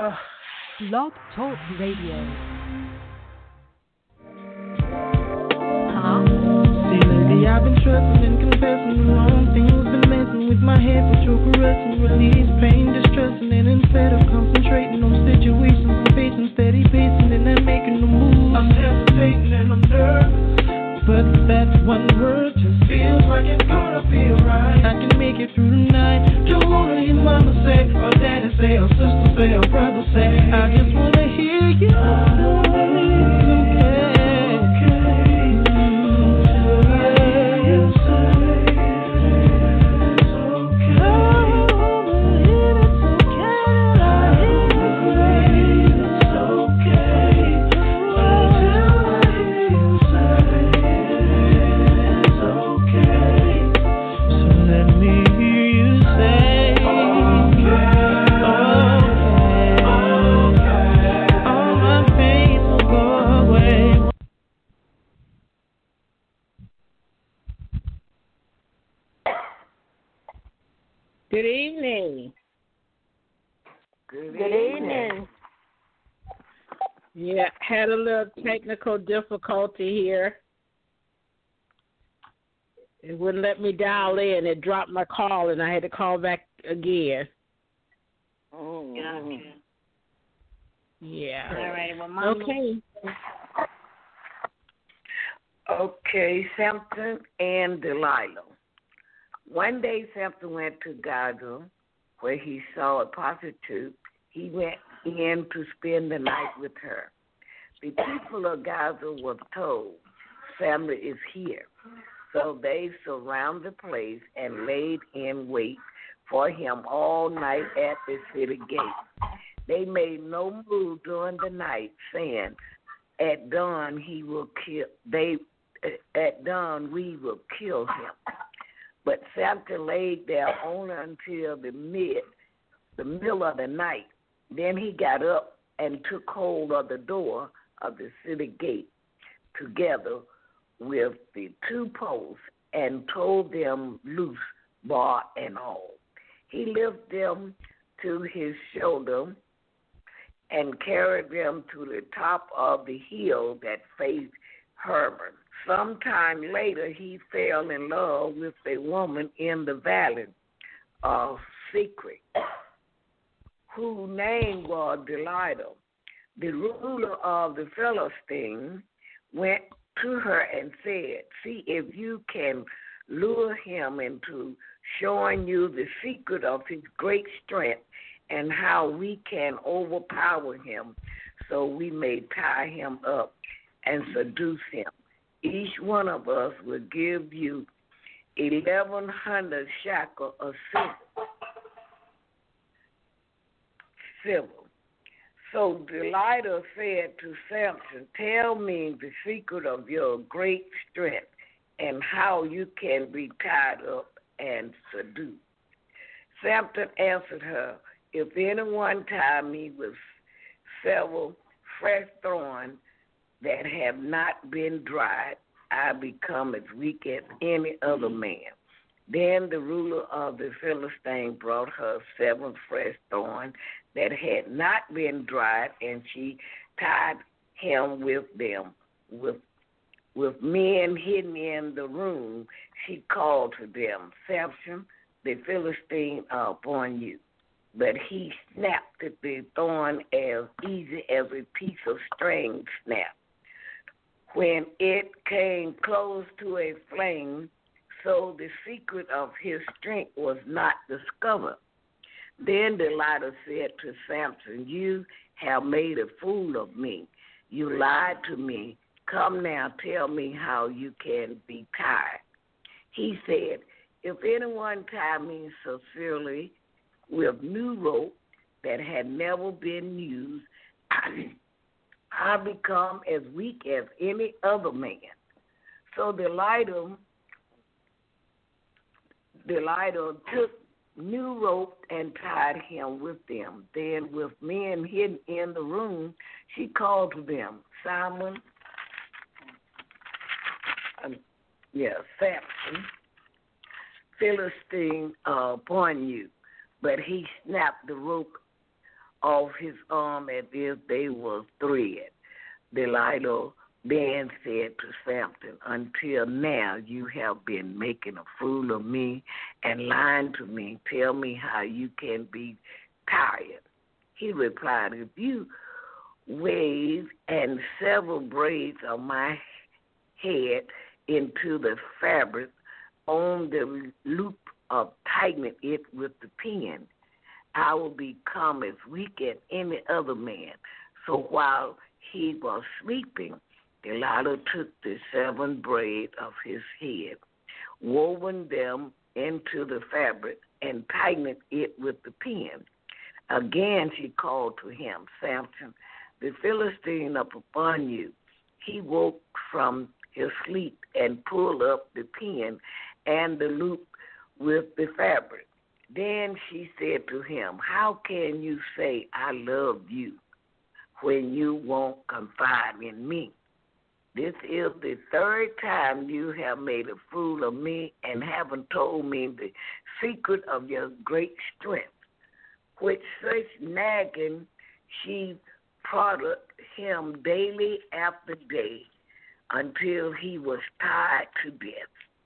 Blog Talk Radio. See, lately I've been trusting and confessing the wrong things, been messing with my head, but you're caressing, release pain, distressing, and instead of concentrating on situations, I'm facing steady pacing and I'm making a move. I'm hesitating and I'm nervous, but that one word just feels like it's gonna be alright. I can make it through the night. Don't wanna hear mama say, or daddy say, or sister say, or brother say. I just wanna hear you. Good evening. Good evening. Yeah, had a little technical difficulty here. It wouldn't let me dial in. It dropped my call, and I had to call back again. Oh, gotcha. Yeah. All right. Well, Mama. Okay. Okay, Samson and Delilah. One day, Samson went to Gaza, where he saw a prostitute. He went in to spend the night with her. The people of Gaza were told, Samson is here. So they surrounded the place and laid in wait for him all night at the city gate. They made no move during the night, saying, at dawn he will kill. At dawn we will kill him. But Samson laid there only until the middle of the night. Then he got up and took hold of the door of the city gate together with the two posts and told them loose, bar and all. He lifted them to his shoulder and carried them to the top of the hill that faced Hebron. Sometime later, he fell in love with a woman in the valley of Secret, whose name was Delilah. The ruler of the Philistines went to her and said, see if you can lure him into showing you the secret of his great strength and how we can overpower him so we may tie him up and seduce him. Each one of us will give you 1,100 shekels of silver. So Delilah said to Samson, tell me the secret of your great strength and how you can be tied up and seduced. Samson answered her, if anyone tie me with several fresh thorns that have not been dried, I become as weak as any other man. Then the ruler of the Philistines brought her 7 fresh thorns that had not been dried, and she tied him with them. With men hidden in the room, she called to them, Samson, the Philistines are upon you. But he snapped at the thorn as easy as a piece of string snap. When it came close to a flame, so the secret of his strength was not discovered. Then Delilah said to Samson, you have made a fool of me. You lied to me. Come now, tell me how you can be tied. He said, if anyone tie me sincerely with new rope that had never been used, I become as weak as any other man. So Delilah took new rope and tied him with them. Then with men hidden in the room, she called to them, Samson, Philistine upon you. But he snapped the rope off his arm as if they was thread. Delilah then said to Samson, until now you have been making a fool of me and lying to me. Tell me how you can be tired. He replied, if you wave and several braids of my head into the fabric on the loop of tightening it with the pin, I will become as weak as any other man. So while he was sleeping, Delilah took the 7 braids of his head, woven them into the fabric, and tightened it with the pin. Again she called to him, Samson, the Philistine up upon you. He woke from his sleep and pulled up the pin and the loop with the fabric. Then she said to him, how can you say I love you when you won't confide in me? This is the 3rd time you have made a fool of me and haven't told me the secret of your great strength. With such nagging, she prodded him daily after day until he was tired to death.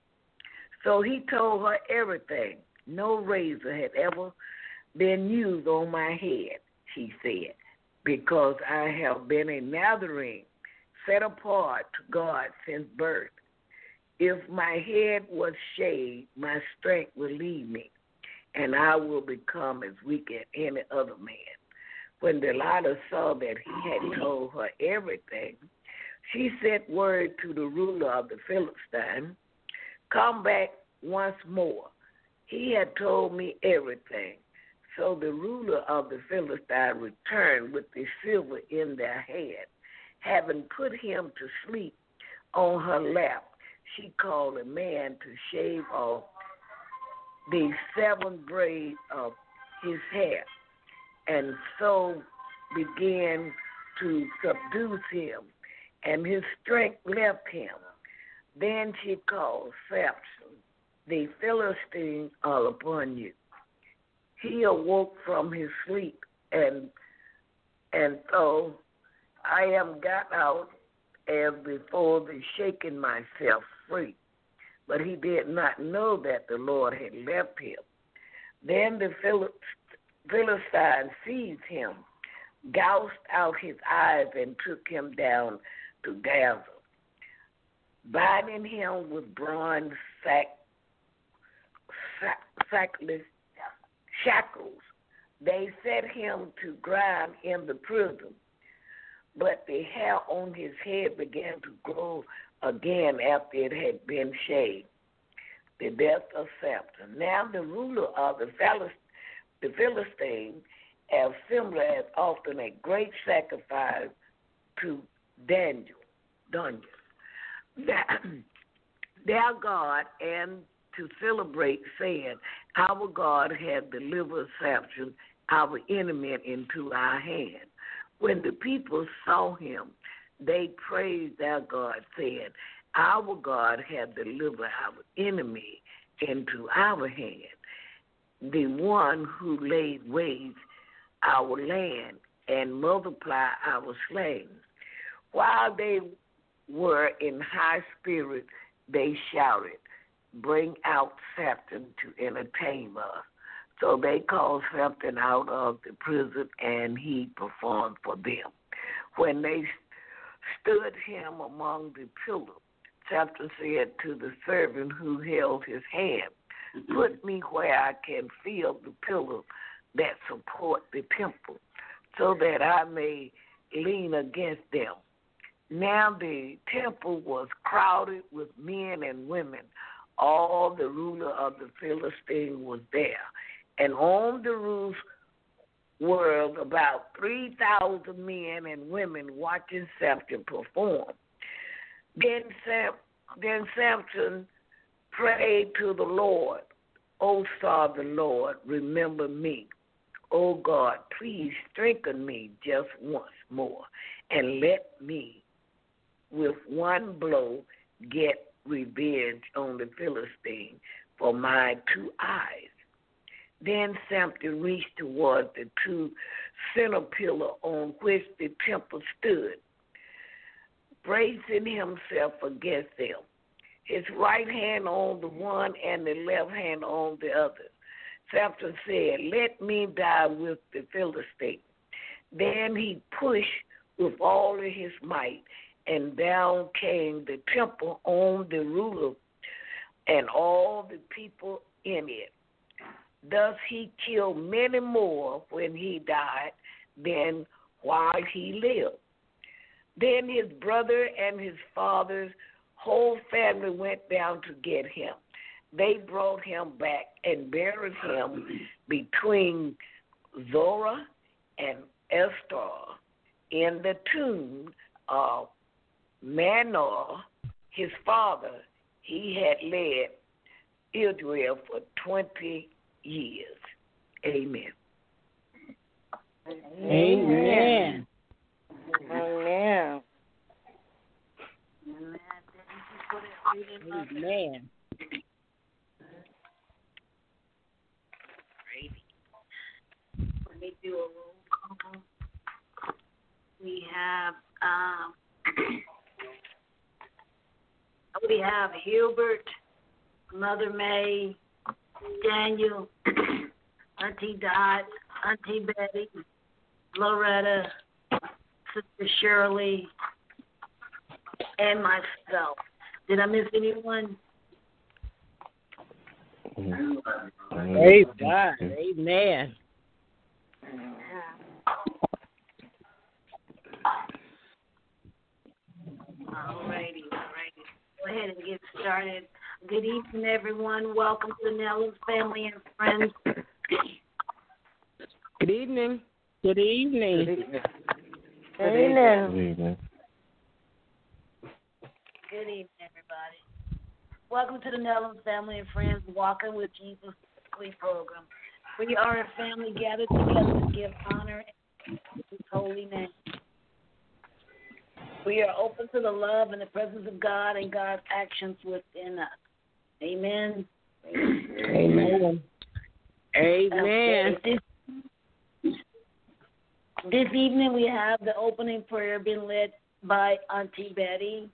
So he told her everything. No razor had ever been used on my head, she said, because I have been a Nazarene, set apart to God since birth. If my head was shaved, my strength will leave me, and I will become as weak as any other man. When Delilah saw that he had told her everything, she sent word to the ruler of the Philistines, come back once more. He had told me everything. So the ruler of the Philistines returned with the silver in their hand. Having put him to sleep on her lap, she called a man to shave off the 7 braids of his hair, and so began to subdue him, and his strength left him. Then she called, Samson, the Philistines are upon you. He awoke from his sleep, and so I am got out as before the shaking myself free. But he did not know that the Lord had left him. Then the Philistine seized him, gouged out his eyes, and took him down to Gaza, binding him with bronze shackles. They set him to grind in the prison, but the hair on his head began to grow again after it had been shaved. The death of Samson. Now the ruler of the Philistines, as similar as often a great sacrifice to Daniel, their God, and to celebrate, saying, our God has delivered Samson, our enemy, into our hand. When the people saw him, they praised their God, saying, our God has delivered our enemy into our hand, the one who laid waste our land and multiplied our slain. While they were in high spirits, they shouted, bring out Samson to entertain us. So they called Samson out of the prison, and he performed for them. When they stood him among the pillars, Samson said to the servant who held his hand, put me where I can feel the pillars that support the temple, so that I may lean against them. Now the temple was crowded with men and women. All the ruler of the Philistines was there, and on the roof were about 3,000 men and women watching Samson perform. Then Samson prayed to the Lord, O sovereign Lord, remember me. O God, please strengthen me just once more, and let me, with one blow, get revenge on the Philistine for my 2 eyes. Then Samson reached toward the two center pillar on which the temple stood, bracing himself against them, his right hand on the one and the left hand on the other. Samson said, "Let me die with the Philistine." Then he pushed with all of his might, and down came the temple on the ruler and all the people in it. Thus he killed many more when he died than while he lived. Then his brother and his father's whole family went down to get him. They brought him back and buried him between Zorah and Esther in the tomb of Manoah, his father. He had led Israel for 20 years. Amen. Amen. Amen. Amen. Let me do a roll call. We have Hilbert, Mother May, Daniel, Auntie Dot, Auntie Betty, Loretta, Sister Shirley, and myself. Did I miss anyone? Praise God. Amen. Alrighty. Go ahead and get started. Good evening, everyone. Welcome to the Nellis family and friends. Good evening. Good evening. Amen. Good evening, everybody. Welcome to the Nellis family and friends Walking with Jesus weekly program. We are a family gathered together to give honor to His holy name. We are open to the love and the presence of God and God's actions within us. Amen. Amen. Amen. This evening we have the opening prayer being led by Auntie Betty.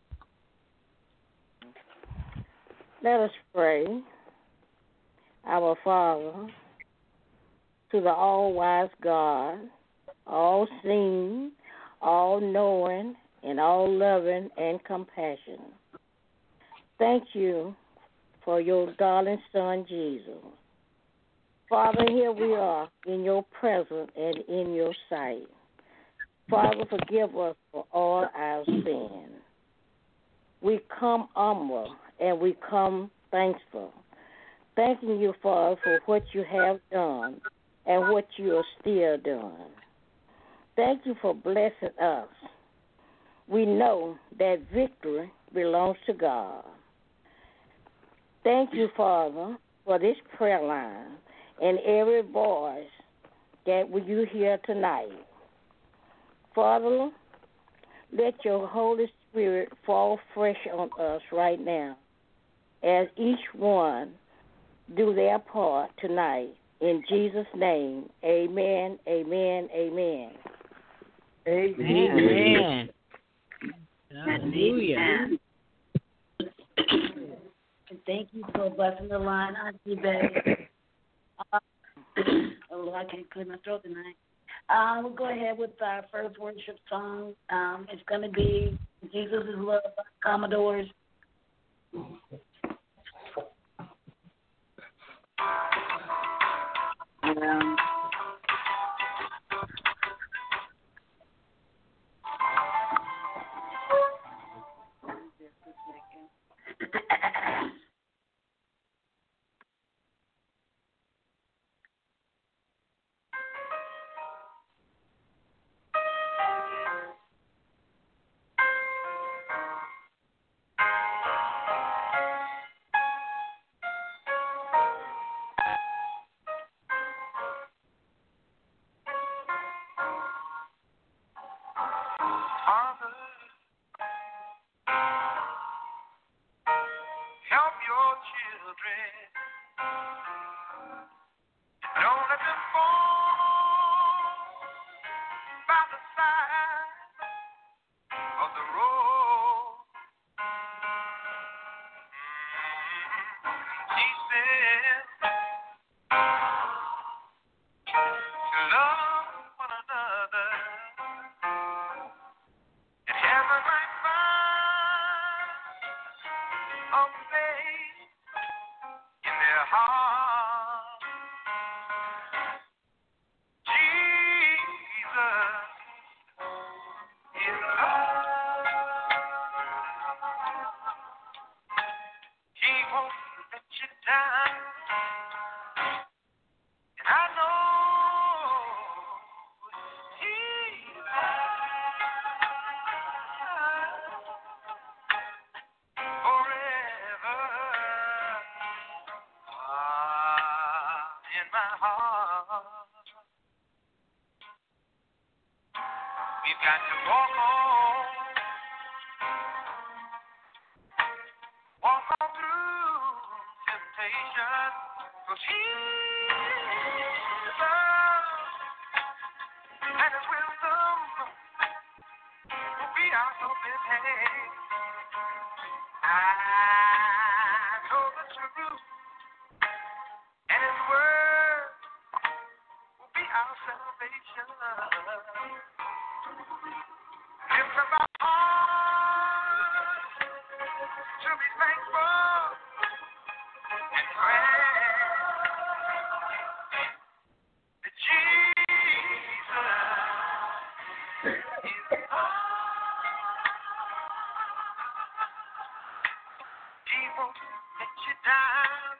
Let us pray. Our Father, to the all-wise God, all-seeing, all-knowing, and all-loving and compassion. Thank you for your darling Son, Jesus. Father, here we are in your presence and in your sight. Father, forgive us for all our sins. We come humble and we come thankful, thanking you, Father, for what you have done and what you are still doing. Thank you for blessing us. We know that victory belongs to God. Thank you, Father, for this prayer line and every voice that you hear tonight. Father, let your Holy Spirit fall fresh on us right now as each one do their part tonight. In Jesus' name, amen, amen, amen. Amen. Hallelujah. And thank you for blessing the line, Auntie Betty. I can't clear my throat tonight. We'll go ahead with our first worship song. It's going to be Jesus is Love by Commodores. side of the road. He said to love one another, and heaven might find a place in their heart. Jesus is love. He won't let you down, and I know He's forever in my heart. We've got to walk on through temptation, 'cause He's love, and His wisdom will be our helping hand. I know the truth, and His word will be our salvation. Lift up our hearts to be thankful and glad that Jesus is love. He won't let you down.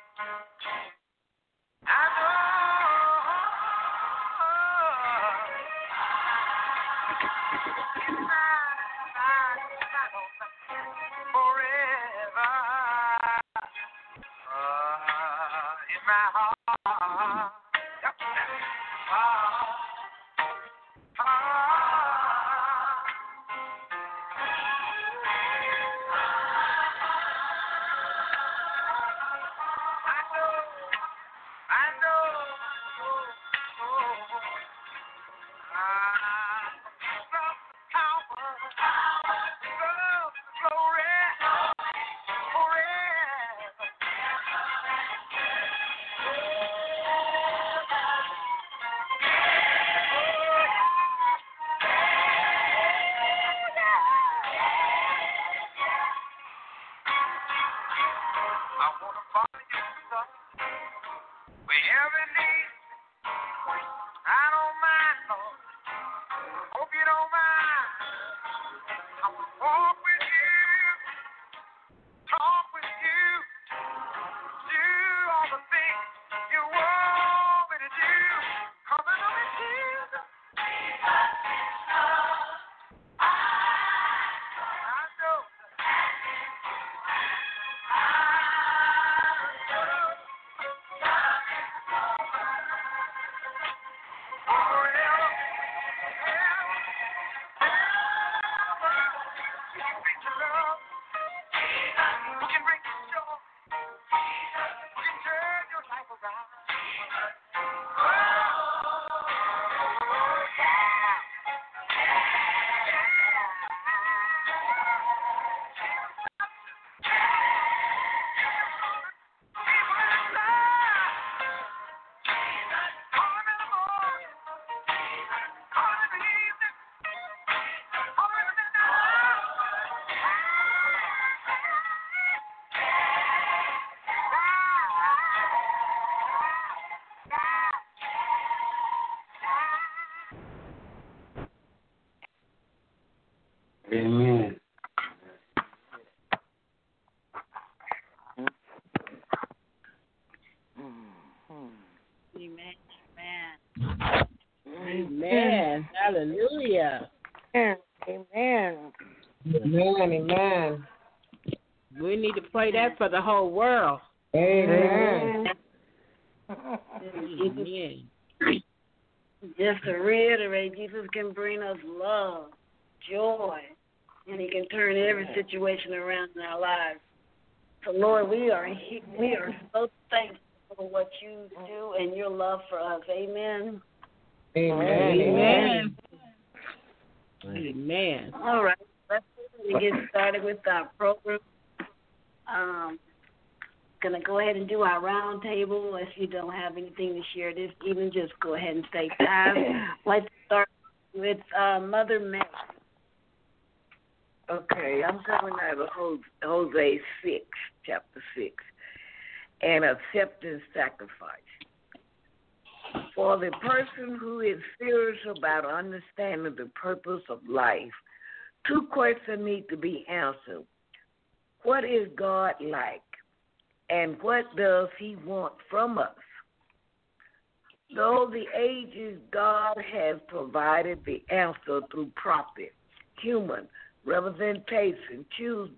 I know He's forever in my heart. I know. Love, power, love, glory, forever. I want to follow you, son, wherever it leads. I don't mind, Lord. Hope you don't mind. I want to walk with you, talk with you, do all the things you want me to do. 'Cause I know it's Jesus. I know. Amen. Amen. Hallelujah. Amen. Amen. We need to play that for the whole world. Amen. Amen. Just to reiterate, Jesus can bring us love, joy, and He can turn every situation around in our lives. So, Lord, we are so thankful for what you do and your love for us. Amen. Amen. Amen. Amen. All right. Let's get started with our program. Going to go ahead and do our round table. If you don't have anything to share this evening, just go ahead and stay time. Let's start with Mother Mary. Okay, I'm coming out of Hosea 6, chapter 6, and acceptance sacrifice. For the person who is serious about understanding the purpose of life, two questions need to be answered. What is God like? And what does he want from us? Though the ages, God has provided the answer through prophet, human representation chosen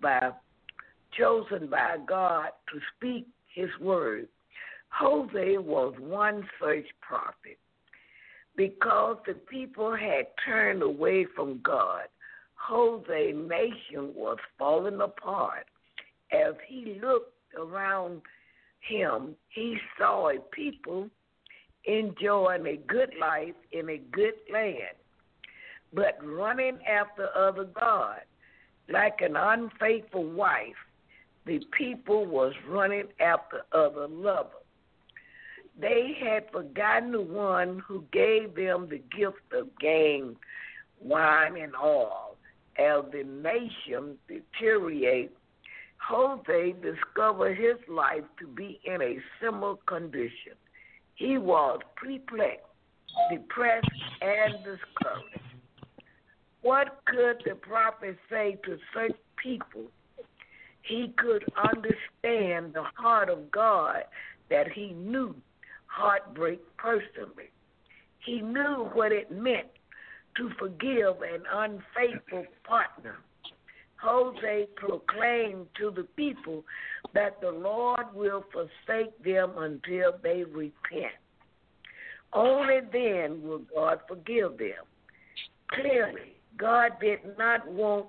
by God to speak his word. Hosea was one such prophet. Because the people had turned away from God, Hosea's nation was falling apart. As he looked around him, he saw a people enjoying a good life in a good land, but running after other gods. Like an unfaithful wife, the people was running after other lovers. They had forgotten the one who gave them the gift of gain, wine, and oil. As the nation deteriorated, Hosea discovered his life to be in a similar condition. He was perplexed, depressed, and discouraged. What could the prophet say to such people? He could understand the heart of God that he knew heartbreak personally. He knew what it meant to forgive an unfaithful partner. Hosea proclaimed to the people that the Lord will forsake them until they repent. Only then will God forgive them. Clearly, God did not want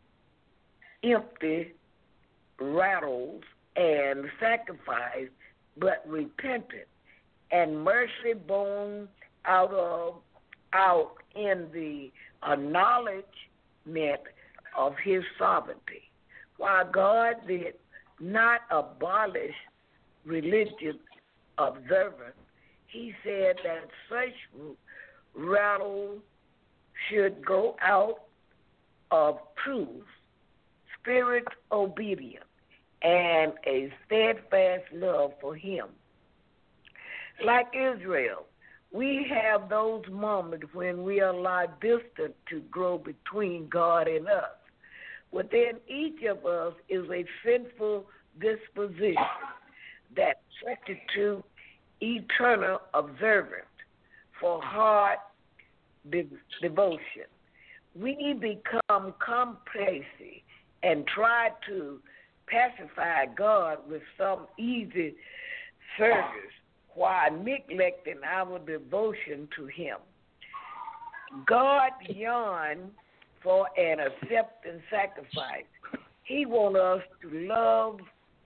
empty rattles and sacrifice, but repentance and mercy born out in the acknowledgement of his sovereignty. While God did not abolish religious observance, he said that such rattle should go out of truth, spirit obedience, and a steadfast love for him. Like Israel, we have those moments when we allow distance to grow between God and us. Within each of us is a sinful disposition that substitutes eternal observance for heart devotion. We become complacent and try to pacify God with some easy service while neglecting our devotion to him. God yearns for an acceptance sacrifice. He wants us to love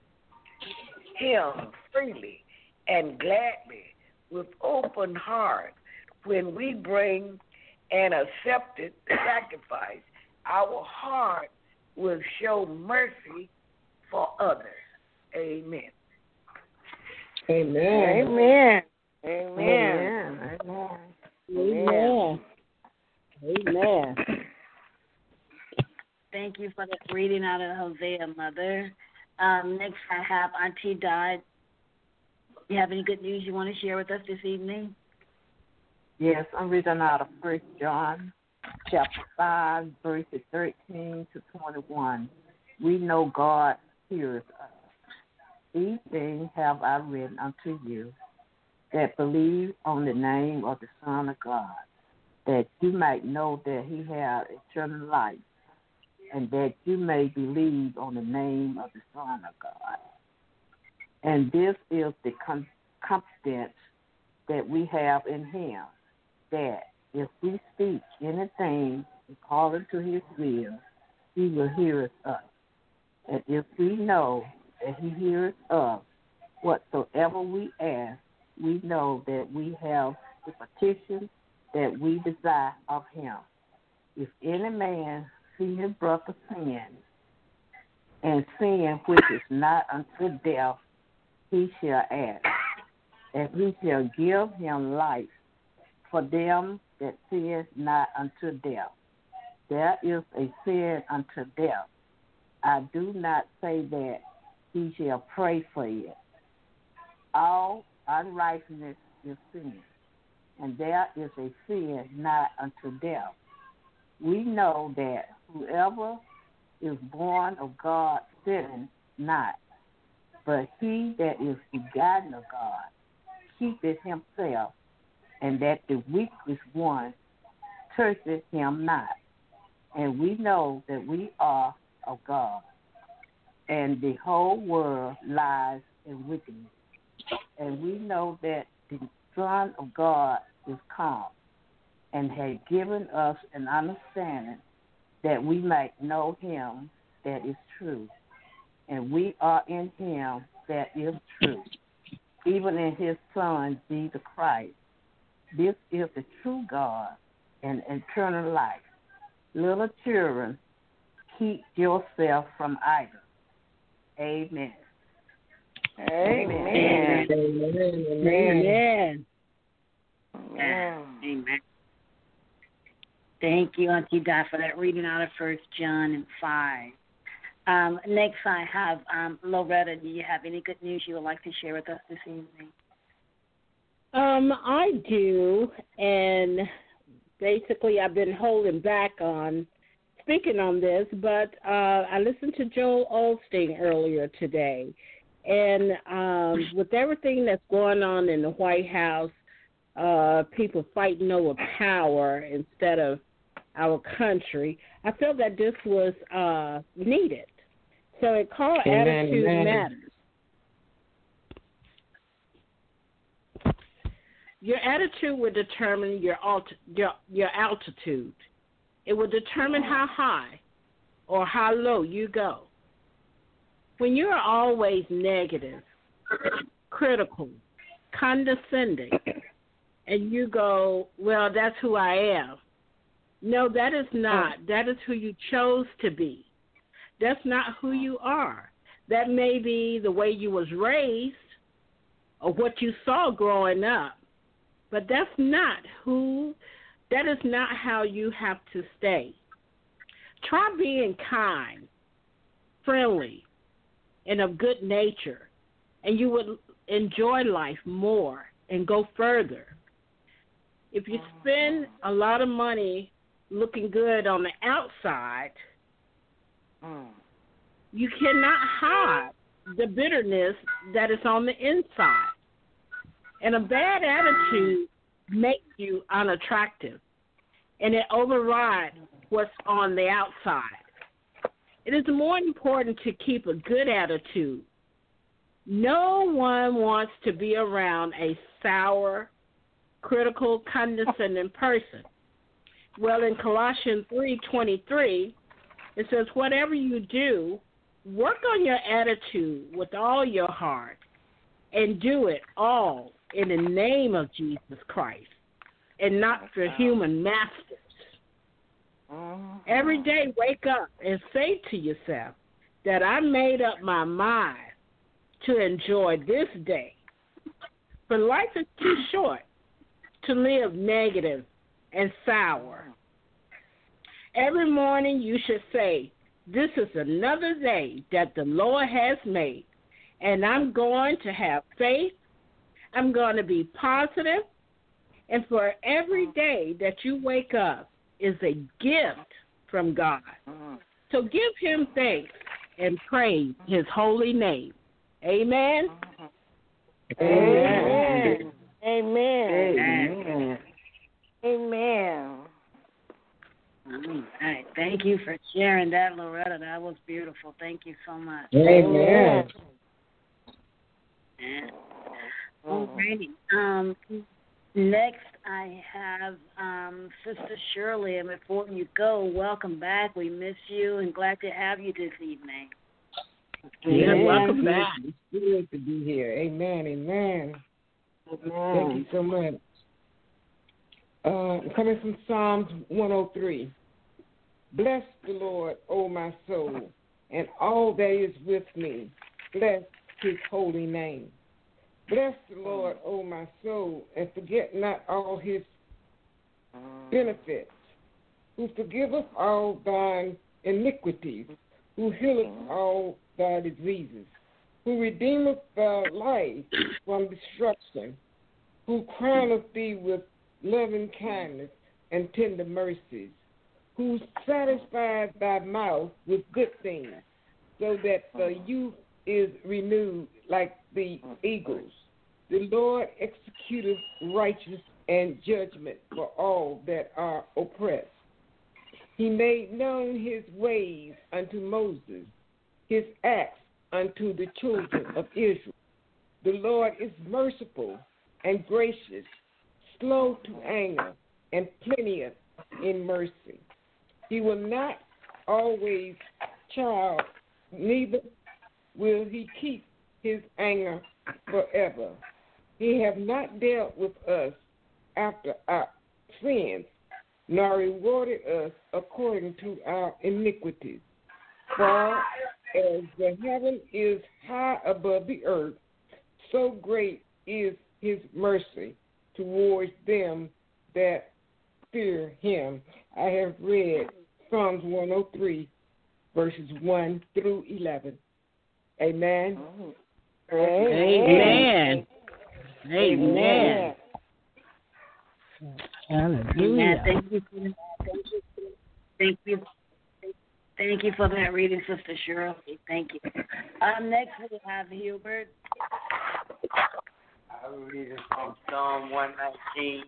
him freely and gladly with open heart. When we bring an accepted sacrifice, our heart will show mercy for others. Amen. Amen. Amen. Amen. Amen. Amen. Thank you for that reading out of Hosea, Mother. Next, I have Auntie Dot. You have any good news you want to share with us this evening? Yes, I'm reading out of 1 John chapter 5, verses 13 to 21. We know God hears us. These things have I written unto you that believe on the name of the Son of God, that you might know that he has eternal life, and that you may believe on the name of the Son of God. And this is the confidence that we have in him, that if we speak anything according to his will, he will hear us. And if we know that he hears us, whatsoever we ask, we know that we have the petition that we desire of him. if any man see his brother sin, and sin which is not unto death, he shall ask, and he shall give him life for them that sin not unto death. There is a sin unto death. I do not say that he shall pray for it. All unrighteousness is sin, and there is a sin not unto death. We know that whoever is born of God sinneth not, but he that is begotten of God keepeth himself, and that the weakless one toucheth him not. And we know that we are of God, and the whole world lies in wickedness. And we know that the Son of God is come, and has given us an understanding that we might know him that is true. And we are in him that is true, even in his Son, Jesus Christ. This is the true God and eternal life. Little children, keep yourself from idols. Amen. Amen. Amen. Amen. Thank you, Auntie Di, for that reading out of 1 John 5. Next, I have Loretta. Do you have any good news you would like to share with us this evening? I do, and basically I've been holding back on speaking on this, but I listened to Joel Osteen earlier today, and with everything that's going on in the White House, people fighting over power instead of our country, I feel that this was needed. So it called Attitude Matters. Your attitude will determine your altitude. It will determine how high or how low you go. When you are always negative, critical, condescending, and you go, well, that's who I am. No, that is not. That is who you chose to be. That's not who you are. That may be the way you was raised or what you saw growing up, but that is not how you have to stay. Try being kind, friendly, and of good nature, and you would enjoy life more and go further. If you spend a lot of money looking good on the outside, you cannot hide the bitterness that is on the inside. And a bad attitude makes you unattractive, and it overrides what's on the outside. It is more important to keep a good attitude. No one wants to be around a sour, critical, condescending person. Well, in Colossians 3:23, it says, whatever you do, work on your attitude with all your heart and do it all in the name of Jesus Christ and not for human masters. Every day, wake up and say to yourself that I made up my mind to enjoy this day. For life is too short to live negative and sour. Every morning you should say, this is another day that the Lord has made, and I'm going to have faith. I'm going to be positive, and for every day that you wake up is a gift from God. So give him thanks and praise his holy name. Amen. Amen. Amen. Amen. All right. Thank you for sharing that, Loretta. That was beautiful. Thank you so much. Amen. Alrighty. Next, I have Sister Shirley. And before you go, welcome back. We miss you and glad to have you this evening. Yeah, welcome back. It's good to be here. Amen. Amen. Thank you so much. Coming from Psalms 103. Bless the Lord, O my soul, and all that is with me. Bless his holy name. Bless the Lord, O my soul, and forget not all his benefits, who forgiveth all thine iniquities, who healeth all thy diseases, who redeemeth thy life from destruction, who crowneth thee with loving kindness and tender mercies, who satisfies thy mouth with good things, so that the youth is renewed like the eagles. The Lord executeth righteousness and judgment for all that are oppressed. He made known his ways unto Moses, his acts unto the children of Israel. The Lord is merciful and gracious, slow to anger, and plenteous in mercy. He will not always chide, neither will he keep his anger forever. He have not dealt with us after our sins, nor rewarded us according to our iniquities. For as the heaven is high above the earth, so great is his mercy towards them that fear him. I have read Psalms 103, verses 1 through 11. Amen. Amen. Amen. Hallelujah. Thank you for that. Thank you for that reading, Sister Shirley. Thank you. Next we have Hubert. I'm reading from Psalm 119,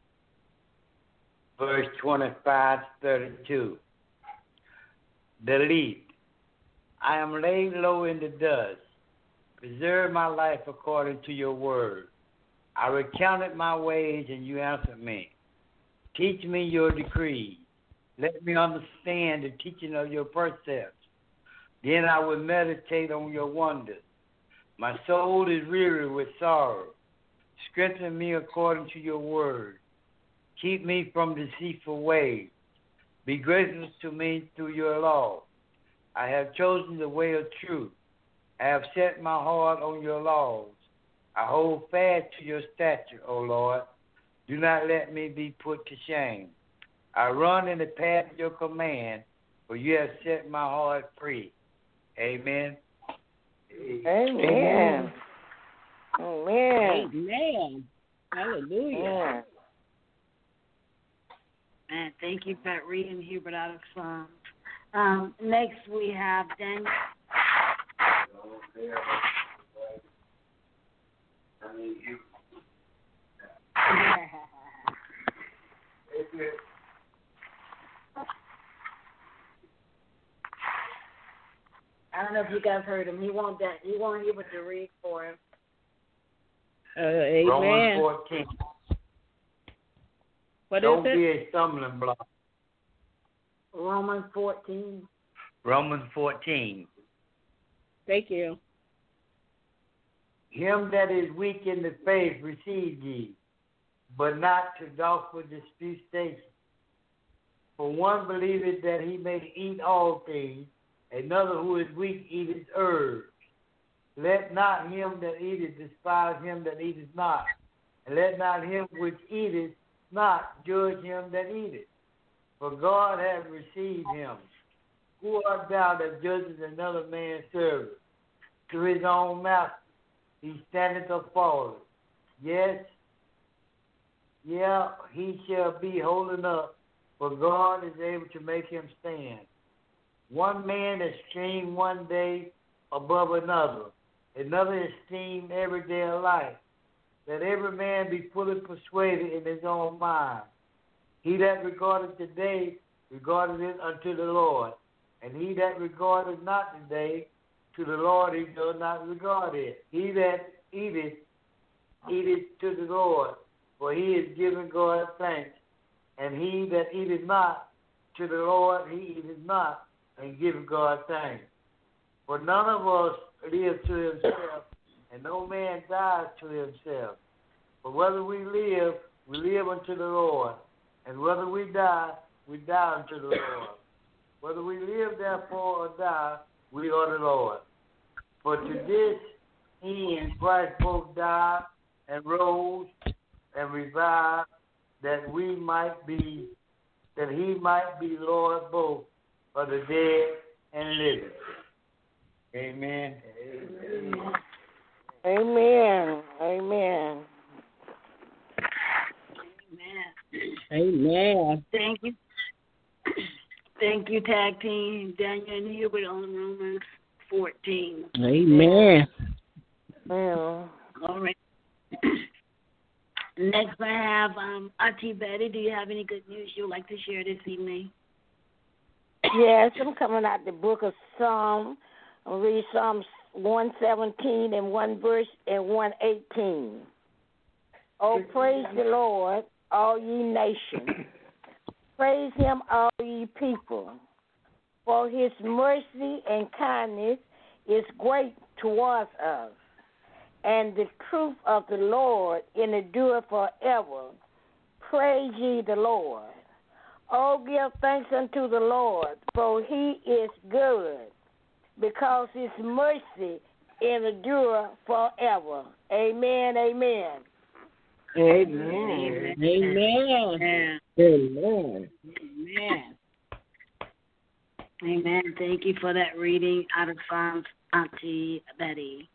verse 25 to 32. Delete. I am laid low in the dust. Preserve my life according to your word. I recounted my ways, and you answered me. Teach me your decrees. Let me understand the teaching of your precepts. Then I will meditate on your wonders. My soul is weary with sorrow. Strengthen me according to your word. Keep me from deceitful ways. Be gracious to me through your law. I have chosen the way of truth. I have set my heart on your laws. I hold fast to your statute, O Lord. Do not let me be put to shame. I run in the path of your command, for you have set my heart free. Amen. Amen. Amen. Amen. Hallelujah. Man, thank you for that reading, Hubert, out of Psalms. Next we have Daniel. I don't know if you guys heard him. He want Hubert to read for him. Amen. Romans 14. What Don't is it? be a stumbling block. Romans 14. Romans 14. Thank you. Him that is weak in the faith receive ye, but not to doubtful disputation. For one believeth that he may eat all things, another who is weak eateth herbs. Let not him that eateth despise him that eateth not, and let not him which eateth not judge him that eateth. For God hath received him. Who art thou that judgest another man's servant? To his own master he standeth or falleth. Yes, he shall be holding up, for God is able to make him stand. One man esteemed one day above another, another esteemed every day of life. Let every man be fully persuaded in his own mind. He that regardeth the day regardeth it unto the Lord, and he that regardeth not the day to the Lord, he does not regard it. He that eateth, eateth to the Lord, for he is giving God thanks. And he that eateth not to the Lord, he eateth not, and giveth God thanks. For none of us lives to himself, and no man dies to himself. But whether we live unto the Lord, and whether we die unto the Lord. Whether we live therefore or die, we are the Lord. For to this end Christ both died and rose and revived, that he might be Lord both of the dead and living. Amen. Amen. Amen. Amen. Thank you. Thank you, tag team. Daniel and Hubert on Romans 14. Amen. Well, All right. Next, I have Auntie Betty. Do you have any good news you'd like to share this evening? yes, I'm coming out the book of Psalm. I'll read Psalms 117 and 1 verse and 118. Oh, praise the Lord, all ye nations. Praise him, all ye people. For his mercy and kindness is great towards us. And the truth of the Lord endureth forever. Praise ye the Lord. Oh, give thanks unto the Lord, for he is good, because his mercy endureth forever. Amen, amen. Amen. Amen. Amen. Amen. Amen. Thank you for that reading out of Psalms, Auntie Betty.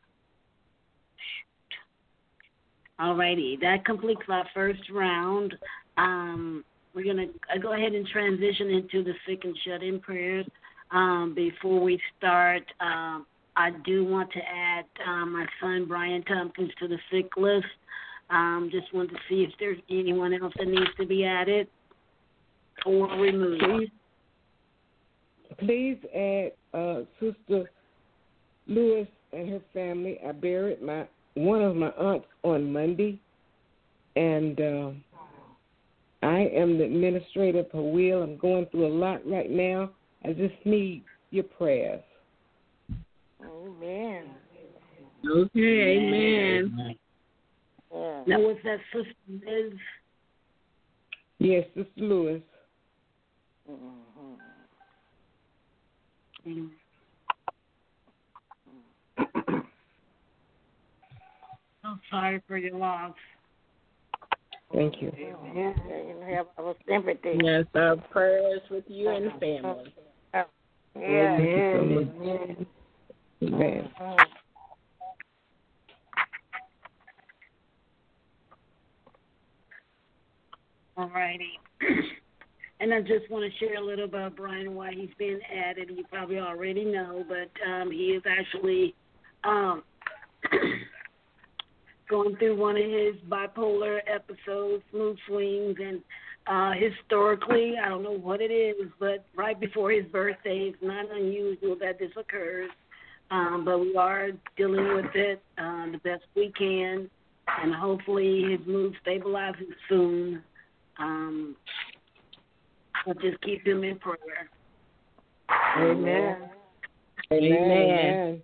All righty. That completes our first round. We're going to go ahead and transition into the sick and shut-in prayers. Before we start, I do want to add my son, Brian Tompkins, to the sick list. Just want to see if there's anyone else that needs to be added or removed. Please add Sister Lewis and her family. I buried one of my aunts on Monday, and I am the administrator of her will. I'm going through a lot right now. I just need your prayers. Amen. Okay, amen. Yeah. Now, was that Sister Liz? Yes, Sister Lewis. Mm-hmm. So sorry for your loss. Thank you. Yeah, you have our sympathy. Yes, our prayers with you and the family. Yeah. Thank you so much. Amen. All righty. And I just want to share a little about Brian, why he's been added. You probably already know, but he is actually going through one of his bipolar episodes, mood swings, and historically, I don't know what it is, but right before his birthday, it's not unusual that this occurs. But we are dealing with it the best we can, and hopefully his mood stabilizes soon. We'll just keep him in prayer. Amen. Amen.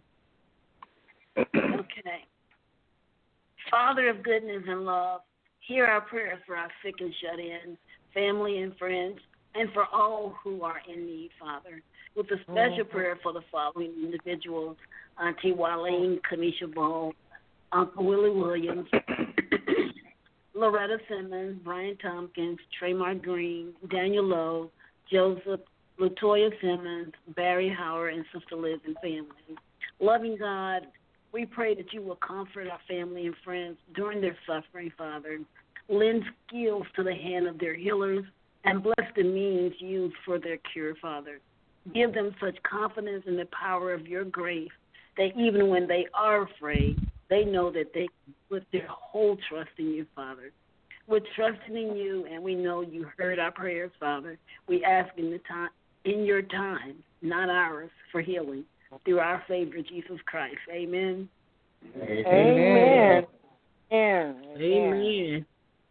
Okay. Father of goodness and love, hear our prayers for our sick and shut-in, family and friends, and for all who are in need, Father. With a special prayer for the following individuals: Auntie Wileen, Kanisha Ball, Uncle Willie Williams, Loretta Simmons, Brian Tompkins, Traymar Green, Daniel Lowe, Joseph, Latoya Simmons, Barry Howard, and Sister Liz and family. Loving God, we pray that you will comfort our family and friends during their suffering, Father. Lend skills to the hand of their healers and bless the means used for their cure, Father. Give them such confidence in the power of your grace that even when they are afraid, they know that they can put their whole trust in you, Father. We're trusting in you, and we know you heard our prayers, Father. We ask in your time, not ours, for healing through our Savior, Jesus Christ. Amen. Amen. Amen. Amen.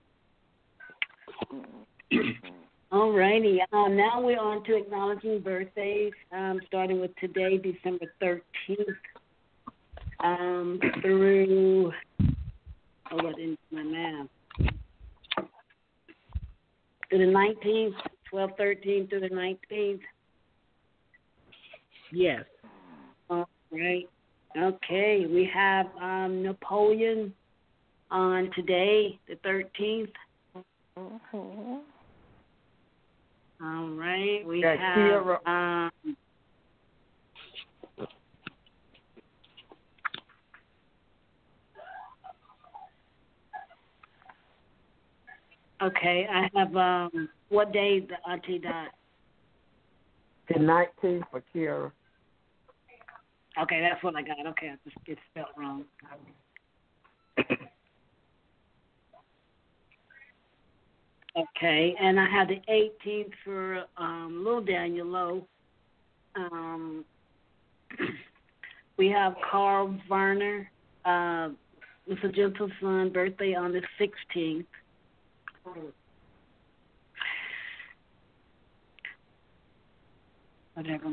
All righty. Now we're on to acknowledging birthdays, starting with today, December 13th, through, I didn't do my math, to the 19th, 12/13 through the 19th. Yes. All right. Okay. We have Napoleon on today, the 13th. Mm-hmm. All right. We Got have Kira. Okay, I have what day the auntie died? The 19th for Kira. Okay, that's what I got. Okay, I just get spelled wrong. Okay, and I have the 18th for little Daniel Lowe. We have Carl Varner, Mr. Gentle Son, birthday on the 16th. Whatever.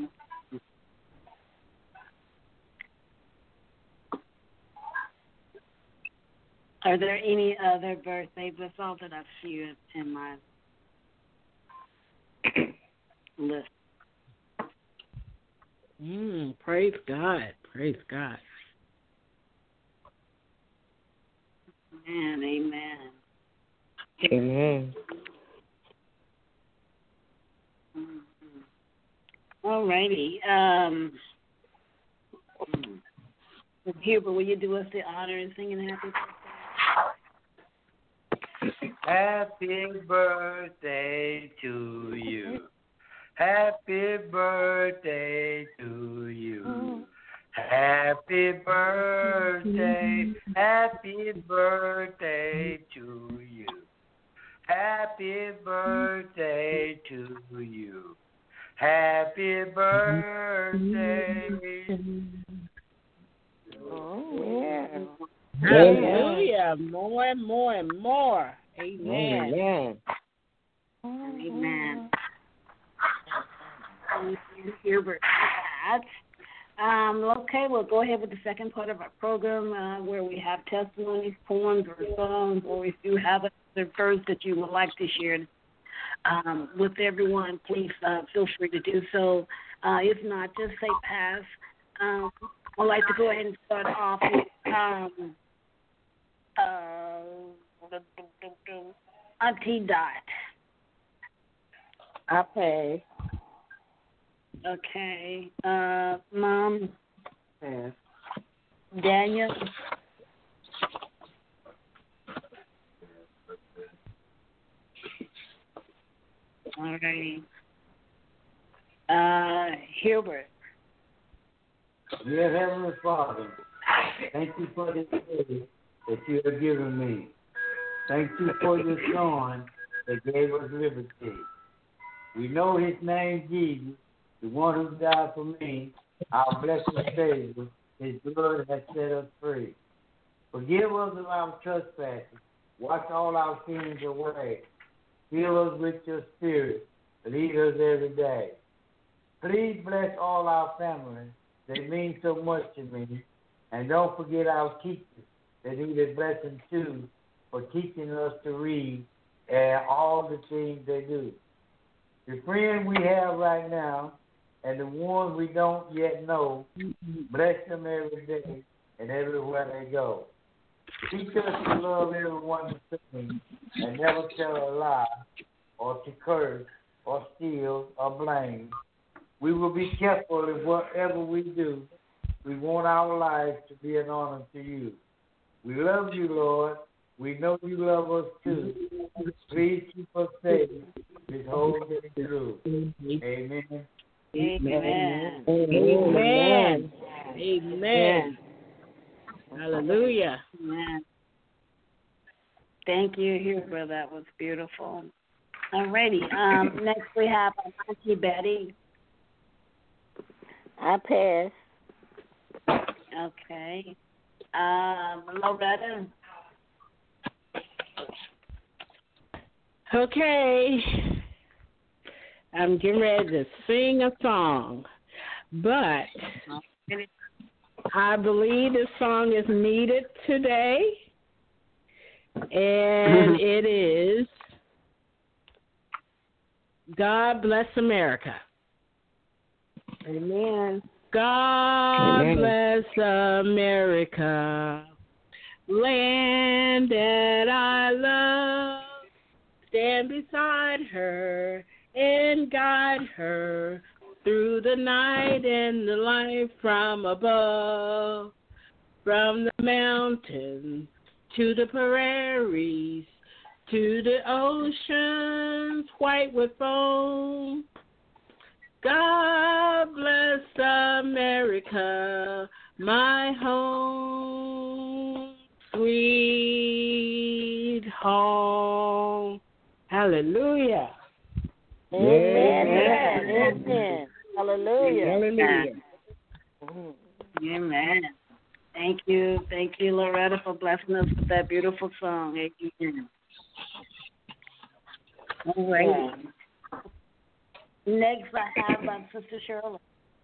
Are there any other birthdays? That's all that I see in my list. Praise God. Praise God. Amen. Amen. All righty. Hubert, will you do us the honor and sing an happy birthday? Happy birthday to you. Happy birthday to you. Happy birthday. Happy birthday to you. Happy birthday to you. Happy birthday. Oh, yeah. Hallelujah. More and more and more. Amen. Amen. Amen. Thank you, Hubert. Okay, we'll go ahead with the second part of our program where we have testimonies, poems, or songs, or if you have a verse that you would like to share with everyone, please feel free to do so. If not, just say pass. I'd like to go ahead and start off with Auntie Dot. I pay. Okay. Mom. Pass. Daniel. All righty. Hubert. Dear Heavenly Father, thank you for this day that you have given me. Thank you for your Son that gave us liberty. We know his name, Jesus, the one who died for me, our blessed Savior. His blood has set us free. Forgive us of our trespasses. Wash all our sins away. Fill us with your spirit. Lead us every day. Please bless all our families. They mean so much to me. And don't forget our teachers. They need a blessing too for teaching us to read and all the things they do. The friends we have right now and the ones we don't yet know, bless them every day and everywhere they go. Teach us to love everyone the same and never tell a lie or to curse or steal or blame. We will be careful in whatever we do. We want our lives to be an honor to you. We love you, Lord. We know you love us too. Please keep us safe this whole day through. Amen. Amen. Amen. Amen. Hallelujah. Amen. Thank you, Hubert. That was beautiful. Alrighty. Next we have Auntie Betty. I pass. Okay. Loretta. Okay. I'm getting ready to sing a song, but I believe this song is needed today, and it is God Bless America. Amen. God Amen. bless America, land that I love. Stand beside her and guide her through the night and the light from above. From the mountains to the prairies, to the oceans white with foam. God bless America, my home, sweet home. Hallelujah. Amen. Amen. Amen. Hallelujah. Hallelujah. Amen. Thank you, Loretta, for blessing us with that beautiful song. Amen. All right. Next, I have Sister Shirley.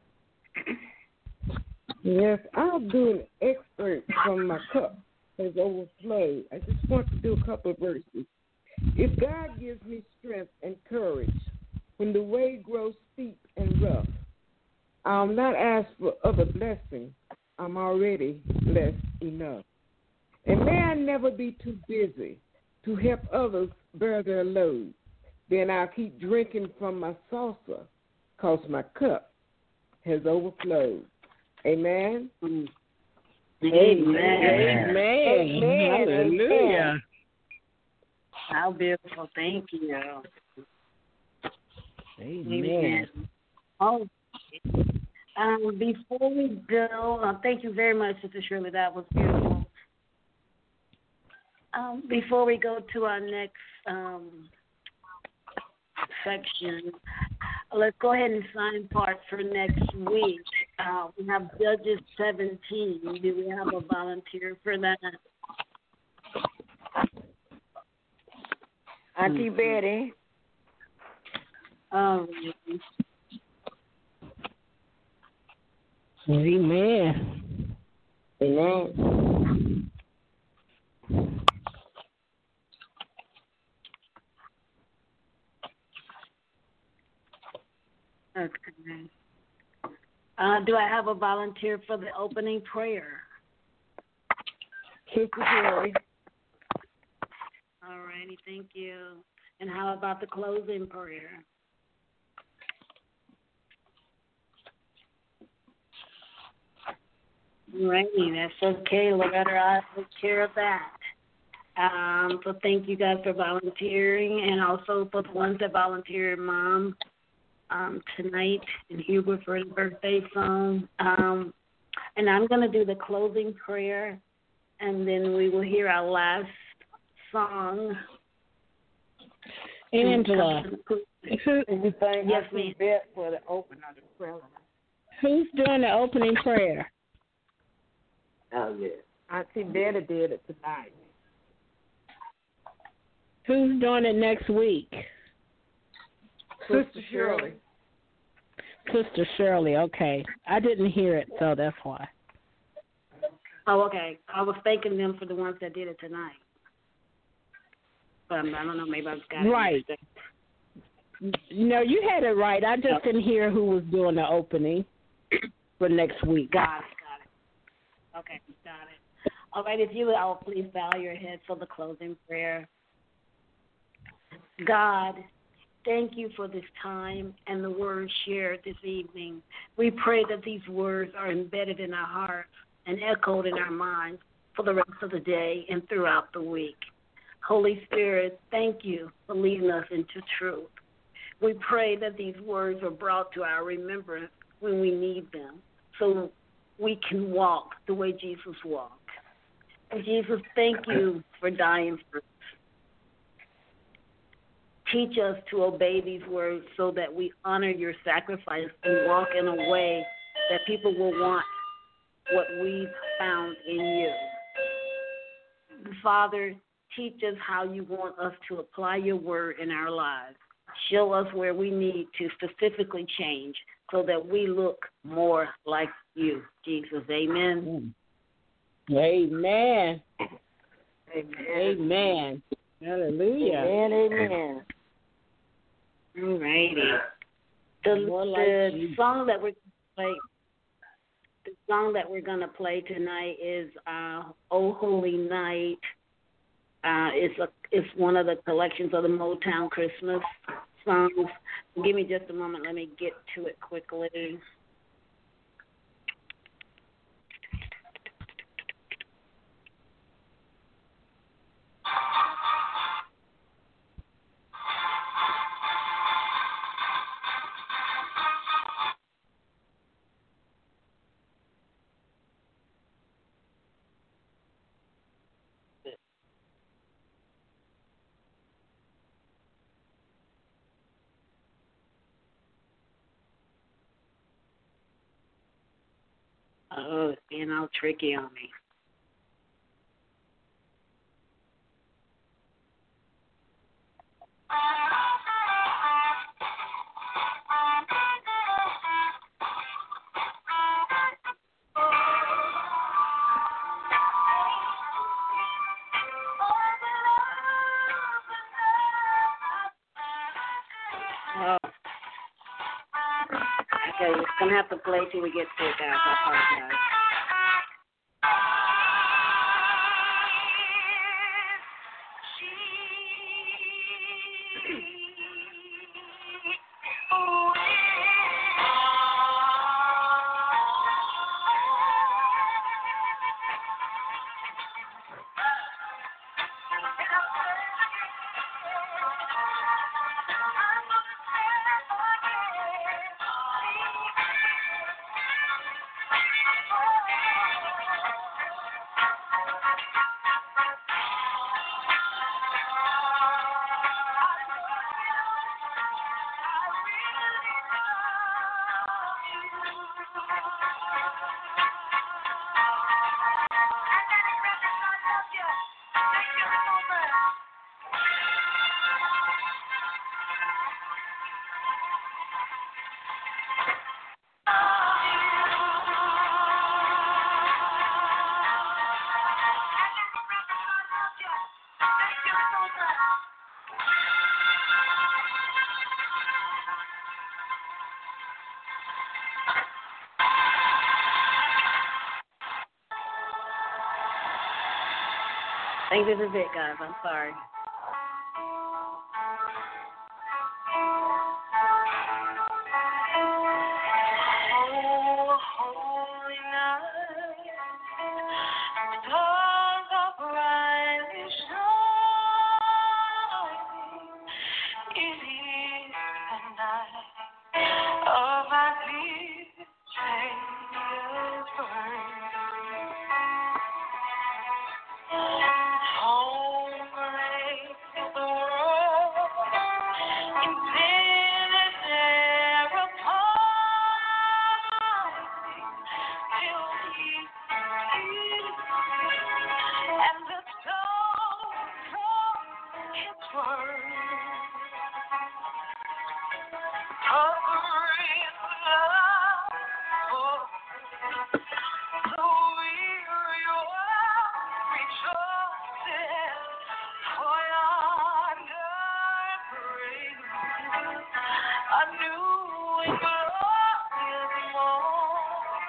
Yes, I'll do an excerpt from my cup has overflowed. I just want to do a couple of verses. If God gives me strength and courage when the way grows steep and rough, I'll not ask for other blessings. I'm already blessed enough. And may I never be too busy to help others bear their load. Then I'll keep drinking from my saucer, 'cause my cup has overflowed. Amen? Amen. Amen. Hallelujah. How beautiful. Thank you. Amen. Oh, before we go, thank you very much, Sister Shirley. That was beautiful. Before we go to our next section, let's go ahead and sign part for next week. We have Judges 17. Do we have a volunteer for that? Auntie Betty. Amen. Amen. Okay. Do I have a volunteer for the opening prayer? Sister Shirley. All righty, thank you. And how about the closing prayer? All righty, that's okay. Loretta, I'll take care of that. So thank you guys for volunteering, and also for the ones that volunteered, Mom, tonight, and Hubert for his birthday song. And I'm going to do the closing prayer, and then we will hear our last song. Angela, Yes, ma'am. For the opening of the prayer. who's doing the opening prayer? Oh, yeah. Auntie Betty did it tonight. Who's doing it next week? Sister Shirley. Sister Shirley, okay. I didn't hear it, so that's why. Oh, okay. I was thanking them for the ones that did it tonight. But I don't know, maybe I just got it. Right. No, you had it right. I just didn't hear who was doing the opening for next week. Got it. Okay, got it. All right, if you would all please bow your head for the closing prayer. God, thank you for this time and the words shared this evening. We pray that these words are embedded in our hearts and echoed in our minds for the rest of the day and throughout the week. Holy Spirit, thank you for leading us into truth. We pray that these words are brought to our remembrance when we need them, so we can walk the way Jesus walked. And Jesus, thank you for dying for us. Teach us to obey these words so that we honor your sacrifice and walk in a way that people will want what we've found in you. Father, teach us how you want us to apply your word in our lives. Show us where we need to specifically change so that we look more like you, Jesus. Amen. Amen. Amen. Hallelujah. Amen. All righty. The song that we're play, the song that we're gonna play tonight is "Oh Holy Night." It's one of the collections of the Motown Christmas songs. Give me just a moment. Let me get to it quickly. Oh, it's being all tricky on me. Oh. Okay, it's gonna have to play till we get to it, guys. I apologize. I think this is it, guys. I'm sorry. Oh, holy night, stars are brightly shining. It is the night of our dear Savior's birth. Home breaks the world in there apart till he and the stone of his word. Covering love for the weary world rejoices, for yonder breaks a new and glorious morn.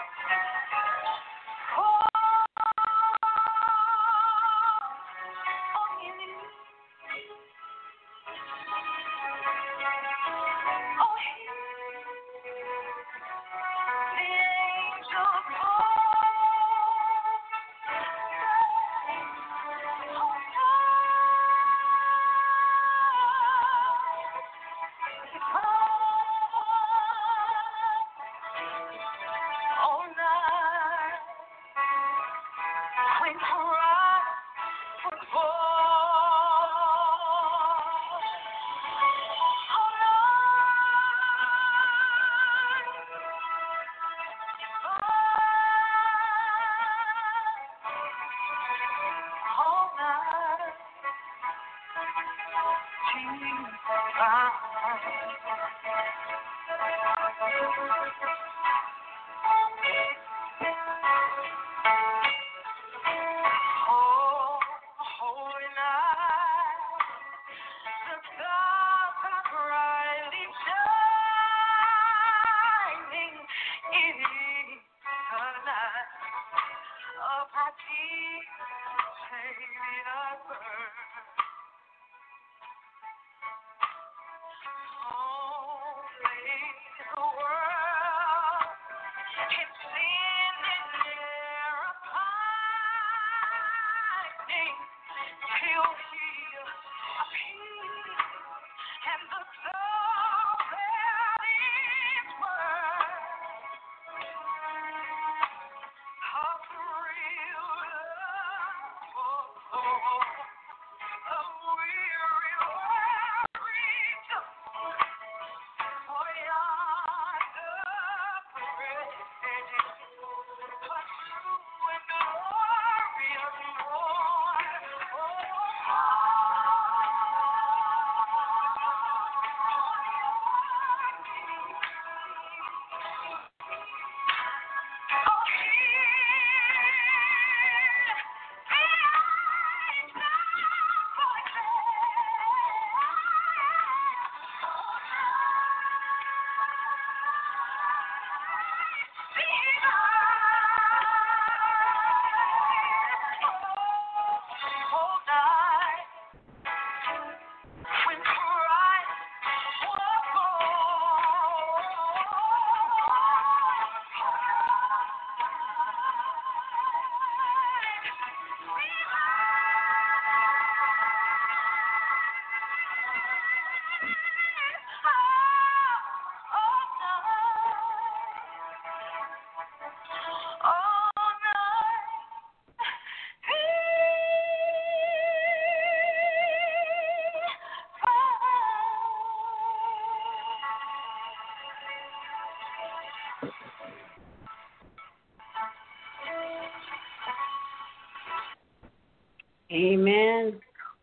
Amen.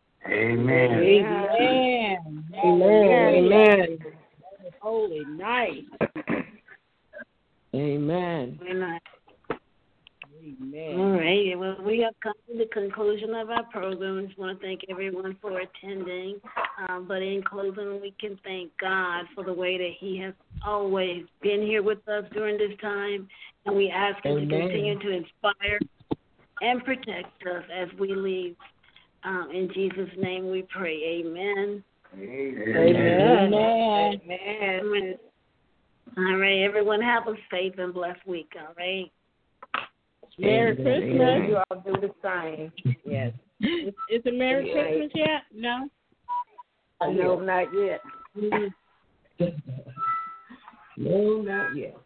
Amen. Amen. Amen. Holy night. Amen. Amen. Amen. All right. Well, we have come to the conclusion of our program. I just want to thank everyone for attending. But in closing, we can thank God for the way that He has always been here with us during this time. And we ask Him to continue to inspire and protect us as we leave. In Jesus' name we pray. Amen. Amen. Amen. Amen. All right. Everyone have a safe and blessed week. All right. Merry Christmas. You all do the same. Yes. Is it Merry Christmas yet? No? No, not yet. No, not yet.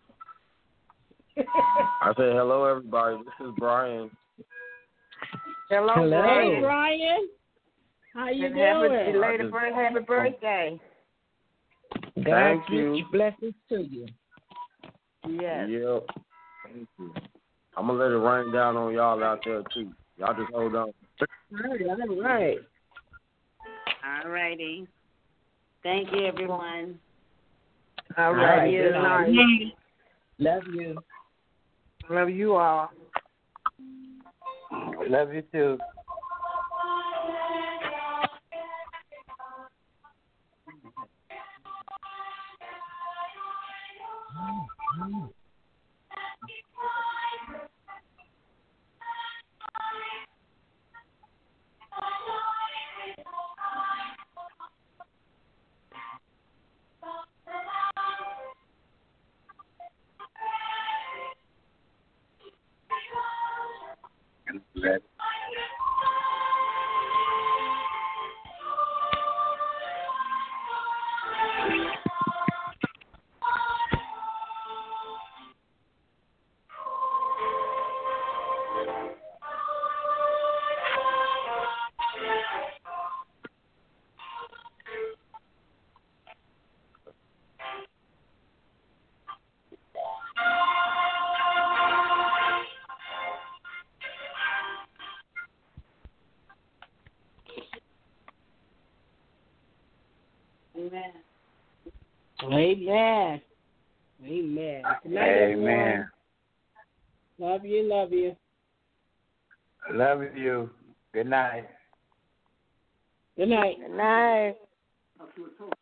I say hello, everybody. This is Brian. Hello, Hey, Brian. Brian. How you And doing? happy birthday. God Thank you. gives blessings to you. Yes. Yep. Thank you. I'm going to let it rain down on y'all out there, too. Y'all just hold on. All right. All righty. Thank you, everyone. All right. Good night. Love you. Love you all. Love you too. Amen. Amen. Amen. Good night, Amen. everyone. Love you. Love you. Love you. Good night. Good night. Good night.